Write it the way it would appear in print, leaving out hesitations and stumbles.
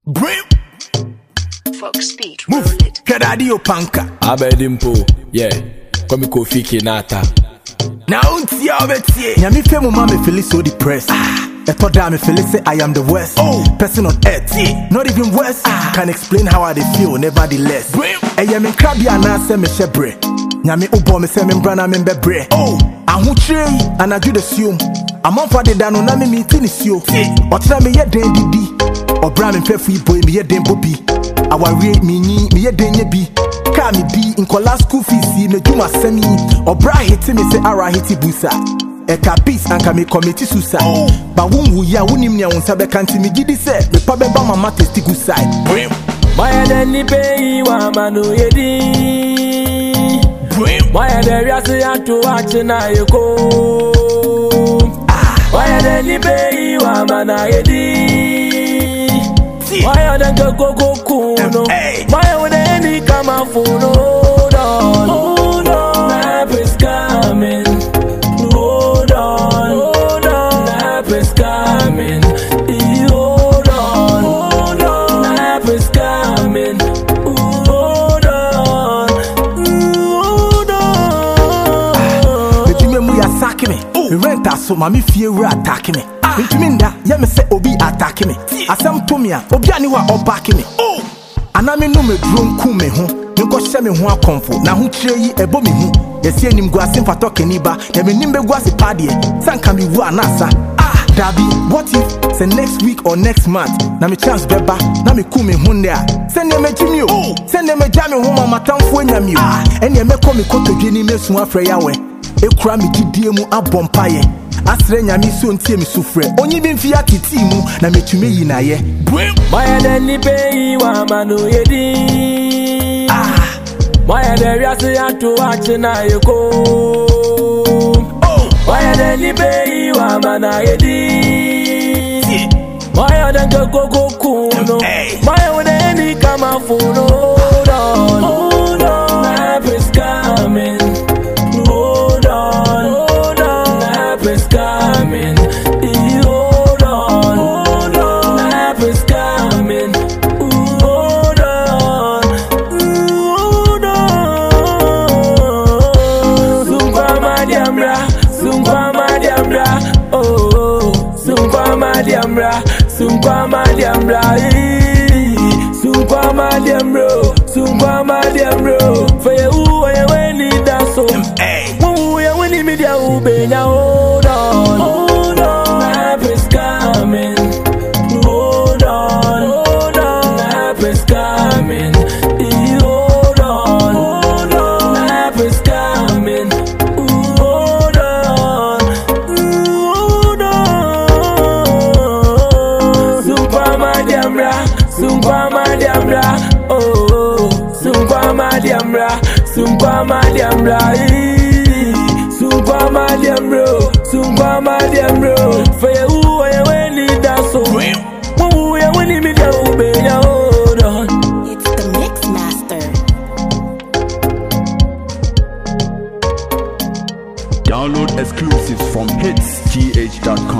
Brim. Fox Speed, Move. roll it. Kadadio panka. Abedimpo, yeah. Komi Kofi Kinata. Now unti obeti. Nyami fe mo mama feel so depressed. Eto da me feel say I am the worst person on earth. Not even worse. Can explain how I feel nevertheless. Eye me krabia na se me shebre. Nyami ubo me se me brana me bebre. Ahu trey anaju de suom. Amonfa de da no na me meeting suo. Otra me ye den didi. Obra me fefu boy me ye den bobi. Aware me ni me ye den ye bi. Ka me bi in kola school fees me duma semi. Obra hit me say ara hit busa. Eka peace anka me committee suicide. Ba wunwu ya wunim nya wonsa be kanti me gidi say me pa be ba mama testi good side. Maya deni pay wa manu yedi. Maya de riase ato ache na yeko. Maya deni pay wa mana yedi. Maya den go kuno. Maya with any kama funo. Hold on, nap is coming. Hold on, nap is coming. Hold on, nap is coming. Hold on. But you me ya sack me. Me rent so mami fear attack me. Intuminda ya me say obi attack me. Asam to me obi ani wa back me. Aname no me drum ku me ho. Me ko hye me ho akomfo na ho kire yi ebo me hu. Yesi anim guase mfa to kaniba. Ya me nimbe guase pade. Sanka me wu anasa. Dabi, what if say next week or next month na me chance beba na me ku me hu ndia. Send me jimi o. Send me jami ho mama tamfo anyami o. Ene me ko me kotodwe ni mesu afre yawe. Ekura me gidie mu abompaye. Asre nyami so ntie me sufre. Onyi bi mfia titi mu na metume yi na ye. Maya deni pay wa manu yedi. Maya de riase ato ache na yeko. Maya deni pay wa mana yedi. Maya den go kuno. Maya with any kama funo. Hold on, nap is coming. Hold on, nap is coming. Hold on, nap is coming. Hold on. Zumba madiambra. Oh, Zumba madiambra. Zumba madiambro. For you, when need that so. When you media ubenya, hold on, nap is coming. Hold on, nap is coming. Hold on, nap is coming. Hold on. Zumba madiambra. Oh, Zumba madiambra. Zumba madiambro. For you, when you need that so. When you meet your ubenya, hold on. It's the Mix Master. Download exclusives from hitsgh.com.